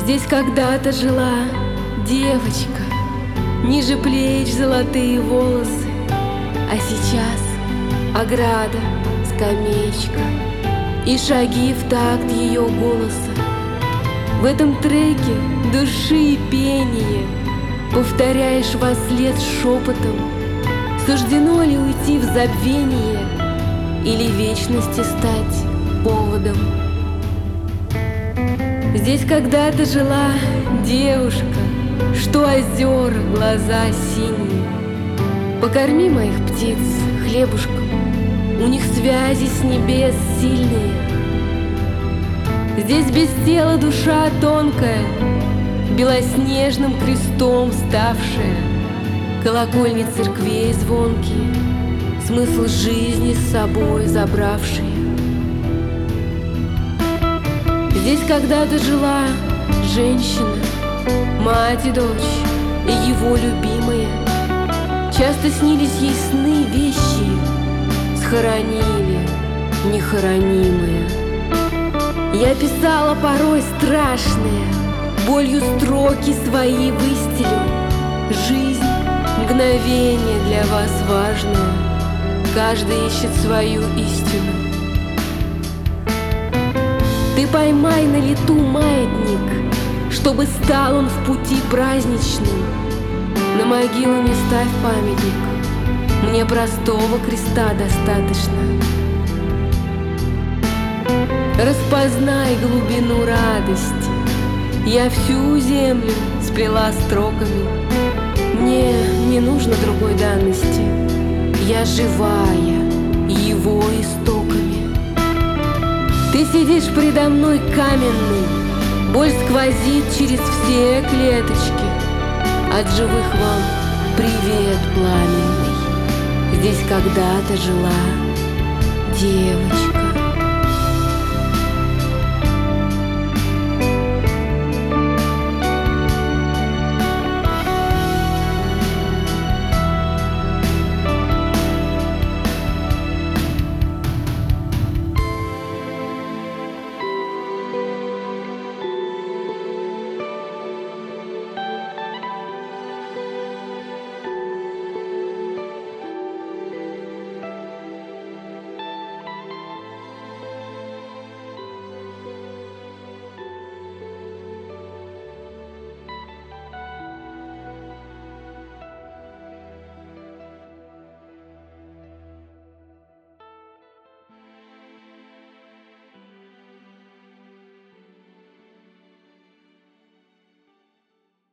Здесь когда-то жила девочка, ниже плеч золотые волосы, а сейчас ограда, скамеечка и шаги в такт ее голоса. В этом треке души и пение повторяешь вослед шепотом. Суждено ли уйти в забвение или вечности стать поводом? Здесь когда-то жила девушка, что озера, глаза синие. Покорми моих птиц хлебушком, у них связи с небес сильные. Здесь без тела душа тонкая, белоснежным крестом ставшая, колокольни церквей звонкие, смысл жизни с собой забравшие. Здесь когда-то жила женщина, мать и дочь, и его любимая. Часто снились ей сны вещи, схоронили нехоронимые. Я писала порой страшные, болью строки свои выстелю. Жизнь — мгновение для вас важное, каждый ищет свою истину. Ты поймай на лету маятник, чтобы стал он в пути праздничным. На могилу не ставь памятник, мне простого креста достаточно. Распознай глубину радости, я всю землю сплела строками. Мне не нужно другой данности, я живая его истоками. Ты сидишь предо мной каменный, боль сквозит через все клеточки. От живых вам привет пламенный, здесь когда-то жила девочка.